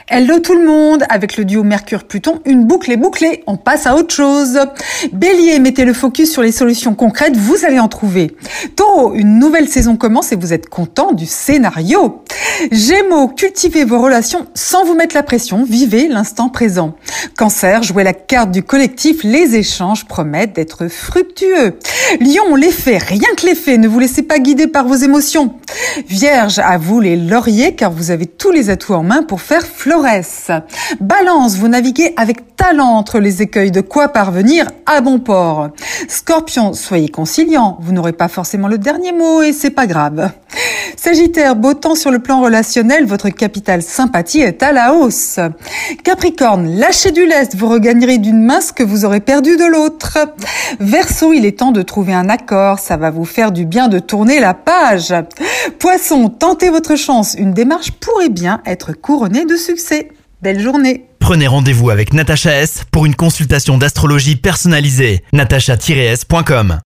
Hello tout le monde, avec le duo Mercure-Pluton, une boucle est bouclée, on passe à autre chose. Bélier, mettez le focus sur les solutions concrètes, vous allez en trouver. Taureau, une nouvelle saison commence et vous êtes content du scénario. Gémeaux, cultivez vos relations sans vous mettre la pression, vivez l'instant présent. Cancer, jouez la carte du collectif, les échanges promettent d'être fructueux. Lion, les faits, rien que les faits, ne vous laissez pas guider par vos émotions. Vierge, à vous les lauriers car vous avez tous les atouts en main pour faire florès. Balance, vous naviguez avec talent entre les écueils, de quoi parvenir à bon port. Scorpion, soyez conciliant, vous n'aurez pas forcément le dernier mot et c'est pas grave. Sagittaire, beau temps sur le plan relationnel, votre capital sympathie est à la hausse. Capricorne, lâchez du lest, vous regagnerez d'une main ce que vous aurez perdu de l'autre. Verseau, il est temps de trouver un accord, ça va vous faire du bien de tourner la page. Poisson, tentez votre chance, une démarche pourrait bien être couronnée de succès. Belle journée. Prenez rendez-vous avec Natacha S pour une consultation d'astrologie personnalisée. natacha-s.com